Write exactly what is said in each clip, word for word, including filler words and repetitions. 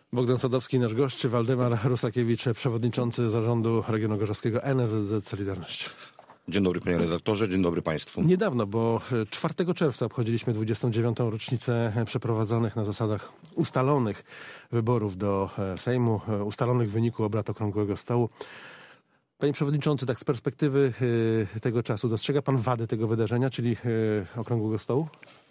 Bogdan Sadowski, nasz gość, Waldemar Rusakiewicz, przewodniczący zarządu regionu gorzowskiego N S Z Z Solidarność. Dzień dobry panie redaktorze, dzień dobry państwu. Niedawno, bo czwartego czerwca obchodziliśmy dwudziestą dziewiątą rocznicę przeprowadzonych na zasadach ustalonych wyborów do Sejmu, ustalonych w wyniku obrad Okrągłego Stołu. Panie przewodniczący, tak z perspektywy tego czasu dostrzega pan wady tego wydarzenia, czyli Okrągłego Stołu?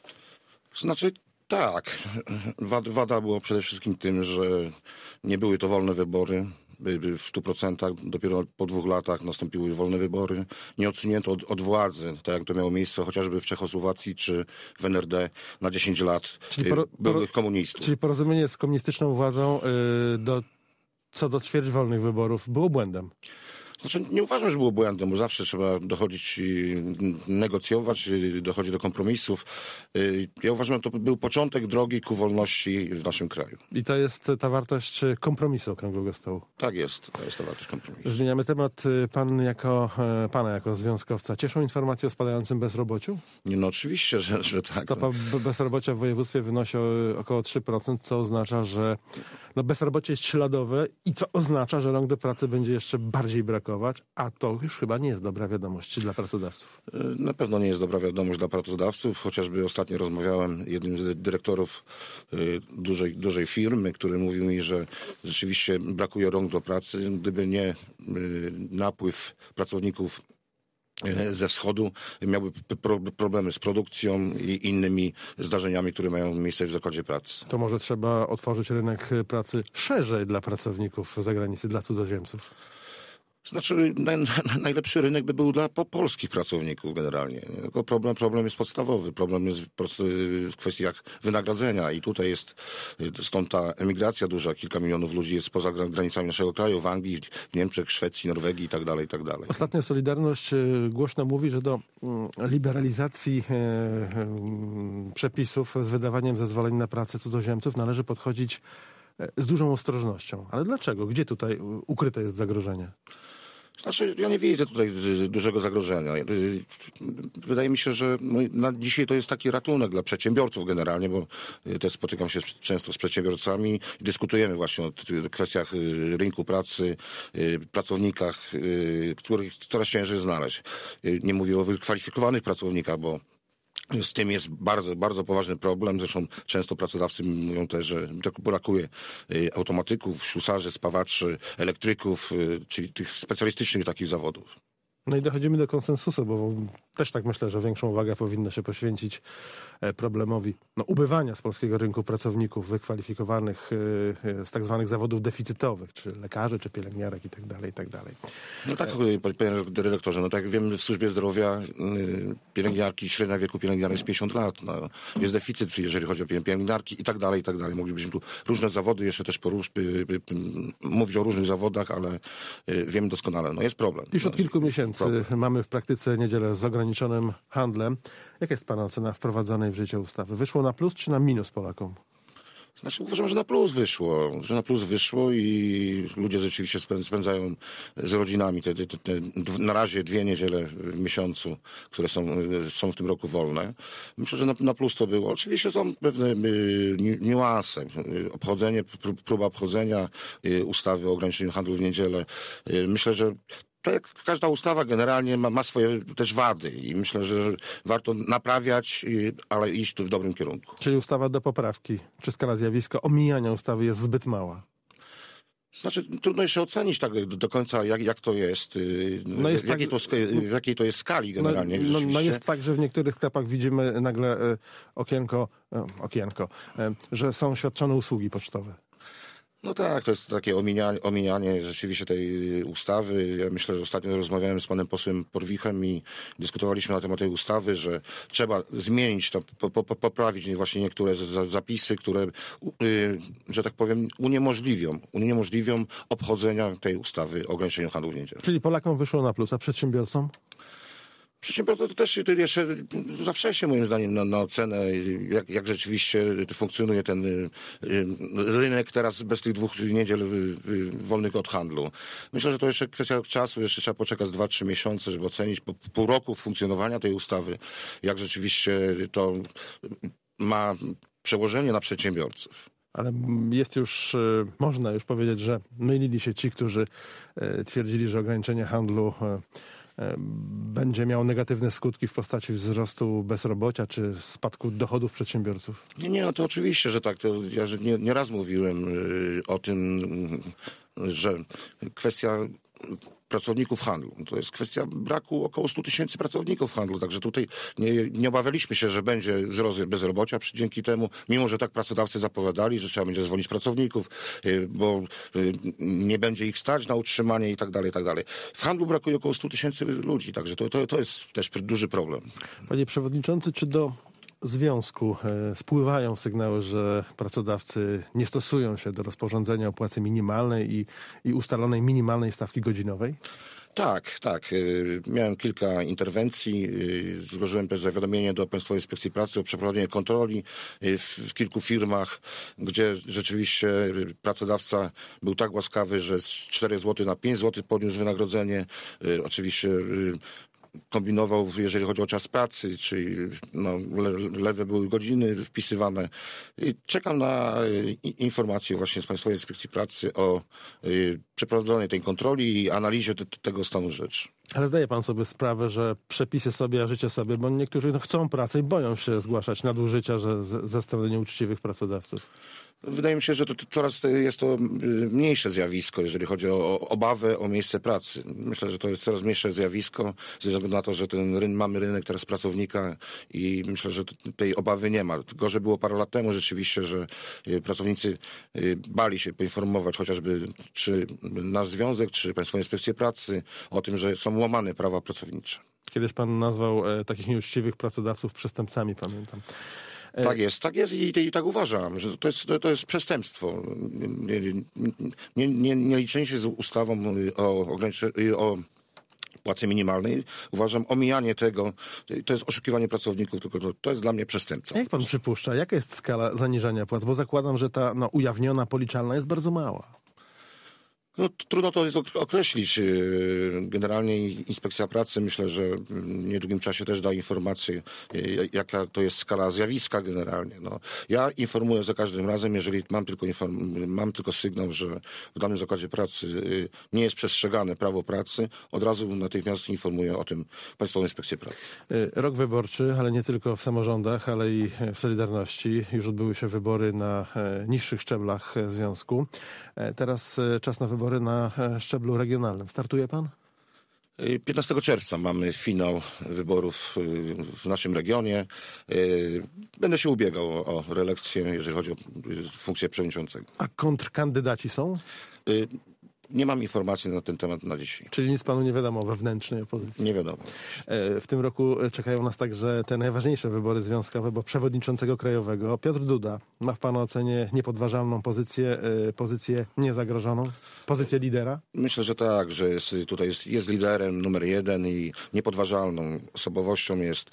Znaczy tak, wada była przede wszystkim tym, że nie były to wolne wybory. W stu procentach dopiero po dwóch latach nastąpiły wolne wybory. Nie odsunięto od, od władzy, tak jak to miało miejsce chociażby w Czechosłowacji czy w N R D na dziesięć lat czyli poro, byłych komunistów. Czyli porozumienie z komunistyczną władzą yy, do, co do ćwierć wolnych wyborów było błędem? Znaczy, nie uważam, że było błędem, bo zawsze trzeba dochodzić i negocjować, dochodzić do kompromisów. Ja uważam, że to był początek drogi ku wolności w naszym kraju. I to jest ta wartość kompromisu Okrągłego Stołu? Tak jest, to jest ta wartość kompromisu. Zmieniamy temat. Pan jako, pana jako związkowca cieszą informacje o spadającym bezrobociu? Nie, no oczywiście, że, że tak. Stopa bezrobocia w województwie wynosi około trzy procent, co oznacza, że no bezrobocie jest śladowe i co oznacza, że rąk do pracy będzie jeszcze bardziej brakować, a to już chyba nie jest dobra wiadomość dla pracodawców. Na pewno nie jest dobra wiadomość dla pracodawców. Chociażby ostatnio rozmawiałem z jednym z dyrektorów dużej, dużej firmy, który mówił mi, że rzeczywiście brakuje rąk do pracy. Gdyby nie napływ pracowników ze wschodu, miałby problemy z produkcją i innymi zdarzeniami, które mają miejsce w zakładzie pracy. To może trzeba otworzyć rynek pracy szerzej dla pracowników z zagranicy, dla cudzoziemców? Znaczy, naj, najlepszy rynek by był dla po, polskich pracowników generalnie. Tylko problem, problem jest podstawowy. Problem jest w, w kwestiach wynagrodzenia i tutaj jest, stąd ta emigracja duża. Kilka milionów ludzi jest poza granicami naszego kraju, w Anglii, w Niemczech, Szwecji, Norwegii i tak dalej, i tak dalej. Ostatnio Solidarność głośno mówi, że do liberalizacji przepisów z wydawaniem zezwoleń na pracę cudzoziemców należy podchodzić z dużą ostrożnością. Ale dlaczego? Gdzie tutaj ukryte jest zagrożenie? Znaczy, ja nie widzę tutaj dużego zagrożenia. Wydaje mi się, że no, na dzisiaj to jest taki ratunek dla przedsiębiorców generalnie, bo też spotykam się często z przedsiębiorcami i dyskutujemy właśnie o kwestiach rynku pracy, pracownikach, których coraz ciężej znaleźć. Nie mówię o wykwalifikowanych pracownikach, bo z tym jest bardzo, bardzo poważny problem. Zresztą często pracodawcy mówią też, że brakuje automatyków, ślusarzy, spawaczy, elektryków, czyli tych specjalistycznych takich zawodów. No i dochodzimy do konsensusu, bo też tak myślę, że większą uwagę powinno się poświęcić problemowi no, ubywania z polskiego rynku pracowników wykwalifikowanych z tak zwanych zawodów deficytowych, czy lekarzy, czy pielęgniarek i tak dalej, i tak dalej. No tak, panie redaktorze, no tak jak wiemy, w służbie zdrowia pielęgniarki, średnia wieku pielęgniarek jest pięćdziesiąt lat. No, jest deficyt, jeżeli chodzi o pielęgniarki i tak dalej, i tak dalej. Moglibyśmy tu różne zawody jeszcze też porusz, mówić o różnych zawodach, ale wiemy doskonale, no jest problem. Już od kilku miesięcy problem. Mamy w praktyce niedzielę z ograniczonym handlem. Jaka jest pana ocena wprowadzonej w życie ustawy? Wyszło na plus czy na minus Polakom? Znaczy uważam, że na plus wyszło, że na plus wyszło i ludzie rzeczywiście spędzają z rodzinami te, te, te, na razie dwie niedziele w miesiącu, które są, są w tym roku wolne. Myślę, że na, na plus to było. Oczywiście są pewne y, niuanse. Obchodzenie, próba obchodzenia y, ustawy o ograniczeniu handlu w niedzielę. Y, myślę, że tak jak każda ustawa generalnie ma, ma swoje też wady i myślę, że warto naprawiać, ale iść tu w dobrym kierunku. Czyli ustawa do poprawki, czy skala zjawiska omijania ustawy jest zbyt mała? Znaczy, trudno jeszcze ocenić tak do, do końca, jak, jak to jest, no jest w, jakiej tak, to, w jakiej to jest skali generalnie. No, no, no jest tak, że w niektórych sklepach widzimy nagle e, okienko, e, okienko e, że są świadczone usługi pocztowe. No tak, to jest takie omijanie, omijanie rzeczywiście tej ustawy. Ja myślę, że ostatnio rozmawiałem z panem posłem Porwichem i dyskutowaliśmy na temat tej ustawy, że trzeba zmienić to, po, po, poprawić właśnie niektóre zapisy, które, yy, że tak powiem, uniemożliwią, uniemożliwią obchodzenia tej ustawy o ograniczeniu handlu w niedzielę. Czyli Polakom wyszło na plus, a przedsiębiorcom? Przedsiębiorcy to też to jeszcze za wcześnie moim zdaniem na, na ocenę, jak, jak rzeczywiście funkcjonuje ten y, y, rynek teraz bez tych dwóch niedziel y, y, wolnych od handlu. Myślę, że to jeszcze kwestia czasu, jeszcze trzeba poczekać dwa, trzy miesiące, żeby ocenić po pół roku funkcjonowania tej ustawy, jak rzeczywiście to ma przełożenie na przedsiębiorców. Ale jest już, można już powiedzieć, że mylili się ci, którzy twierdzili, że ograniczenie handlu będzie miało negatywne skutki w postaci wzrostu bezrobocia czy spadku dochodów przedsiębiorców? Nie, nie, no to oczywiście, że tak. To ja nie, nie raz mówiłem o tym, że kwestia pracowników handlu. To jest kwestia braku około stu tysięcy pracowników handlu, także tutaj nie, nie obawialiśmy się, że będzie wzrost bezrobocia dzięki temu, mimo że tak pracodawcy zapowiadali, że trzeba będzie zwolnić pracowników, bo nie będzie ich stać na utrzymanie i tak dalej, i tak dalej. W handlu brakuje około stu tysięcy ludzi, także to, to, to jest też duży problem. Panie przewodniczący, czy do związku spływają sygnały, że pracodawcy nie stosują się do rozporządzenia o płacy minimalnej i, i ustalonej minimalnej stawki godzinowej? Tak, tak. Miałem kilka interwencji. Złożyłem też zawiadomienie do Państwowej Inspekcji Pracy o przeprowadzenie kontroli w, w kilku firmach, gdzie rzeczywiście pracodawca był tak łaskawy, że z czterech złotych na pięć złotych podniósł wynagrodzenie. Oczywiście kombinował, jeżeli chodzi o czas pracy, czyli no, le, lewe były godziny wpisywane. I czekam na informacje właśnie z Państwowej Inspekcji Pracy o y, przeprowadzonej tej kontroli i analizie te, tego stanu rzeczy. Ale zdaje pan sobie sprawę, że przepisy sobie, a życie sobie, bo niektórzy no, chcą pracy i boją się zgłaszać nadużycia że z, ze strony nieuczciwych pracodawców. Wydaje mi się, że to, to coraz jest to mniejsze zjawisko, jeżeli chodzi o obawę o miejsce pracy. Myślę, że to jest coraz mniejsze zjawisko, ze względu na to, że ten ryn, mamy rynek teraz pracownika i myślę, że tej obawy nie ma. Gorzej było parę lat temu rzeczywiście, że pracownicy bali się poinformować chociażby czy nasz związek, czy Państwową Inspekcję Pracy o tym, że są łamane prawa pracownicze. Kiedyś pan nazwał e, takich nieuczciwych pracodawców przestępcami, pamiętam. Tak jest, tak jest i, i tak uważam, że to jest, to, to jest przestępstwo. Nie, nie, nie, nie liczenie się z ustawą o, o płacy minimalnej, uważam omijanie tego, to jest oszukiwanie pracowników, tylko to, to jest dla mnie przestępstwo. Jak pan przypuszcza, jaka jest skala zaniżania płac? Bo zakładam, że ta no, ujawniona, policzalna jest bardzo mała. No, trudno to jest określić. Generalnie Inspekcja Pracy myślę, że w niedługim czasie też da informację, jaka to jest skala zjawiska generalnie. No, ja informuję za każdym razem, jeżeli mam tylko, inform- mam tylko sygnał, że w danym zakładzie pracy nie jest przestrzegane prawo pracy, od razu natychmiast informuję o tym Państwową Inspekcję Pracy. Rok wyborczy, ale nie tylko w samorządach, ale i w Solidarności. Już odbyły się wybory na niższych szczeblach związku. Teraz czas na wybory na szczeblu regionalnym. Startuje pan? piętnastego czerwca mamy finał wyborów w naszym regionie. Będę się ubiegał o reelekcję, jeżeli chodzi o funkcję przewodniczącego. A kontrkandydaci są? Nie mam informacji na ten temat na dzisiaj. Czyli nic panu nie wiadomo o wewnętrznej opozycji? Nie wiadomo. W tym roku czekają nas także te najważniejsze wybory związkowe, bo przewodniczącego krajowego Piotr Duda ma w pana ocenie niepodważalną pozycję, pozycję niezagrożoną, pozycję lidera? Myślę, że tak, że jest, tutaj jest, jest liderem numer jeden i niepodważalną osobowością jest.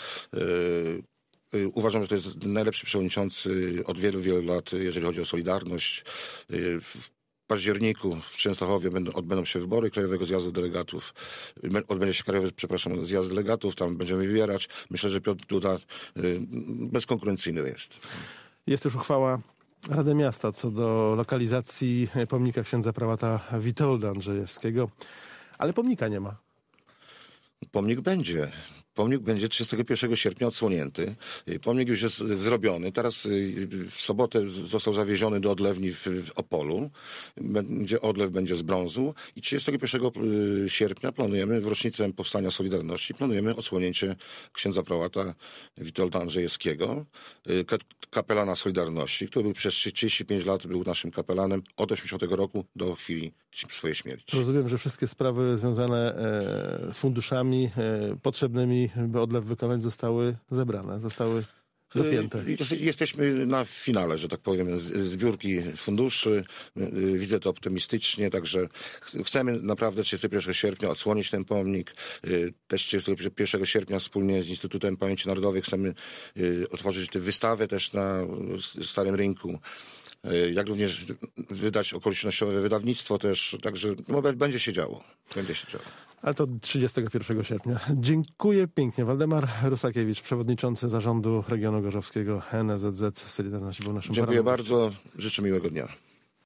Yy, Uważam, że to jest najlepszy przewodniczący od wielu, wielu lat, jeżeli chodzi o Solidarność. W październiku w Częstochowie będą, odbędą się wybory Krajowego Zjazdu Delegatów. Odbędzie się Krajowy, przepraszam, Zjazd Delegatów, tam będziemy wybierać. Myślę, że Piotr Duda yy, bezkonkurencyjny jest. Jest już uchwała Rady Miasta co do lokalizacji pomnika księdza prałata Witolda Andrzejewskiego, ale pomnika nie ma. Pomnik będzie. Pomnik będzie trzydziestego pierwszego sierpnia odsłonięty. Pomnik już jest zrobiony. Teraz w sobotę został zawieziony do odlewni w Opolu, gdzie odlew będzie z brązu i trzydziestego pierwszego sierpnia planujemy, w rocznicę powstania Solidarności, planujemy odsłonięcie księdza prałata Witolda Andrzejewskiego, kapelana Solidarności, który był przez trzydzieści pięć lat był naszym kapelanem od osiemdziesiątego roku do chwili swojej śmierci. Rozumiem, że wszystkie sprawy związane z funduszami potrzebnymi, by odlew wykonać, zostały zebrane, zostały dopięte. Jesteśmy na finale, że tak powiem, zbiórki funduszy. Widzę to optymistycznie, także chcemy naprawdę trzydziestego pierwszego sierpnia odsłonić ten pomnik. Też trzydziestego pierwszego sierpnia wspólnie z Instytutem Pamięci Narodowej chcemy otworzyć tę wystawę też na Starym Rynku. Jak również wydać okolicznościowe wydawnictwo też, także no, będzie się działo. Będzie się działo. Ale to trzydziestego pierwszego sierpnia. Dziękuję pięknie. Waldemar Rusakiewicz, przewodniczący Zarządu Regionu Gorzowskiego N S Z Z Solidarności był naszym Dziękuję paranem. bardzo. Życzę miłego dnia.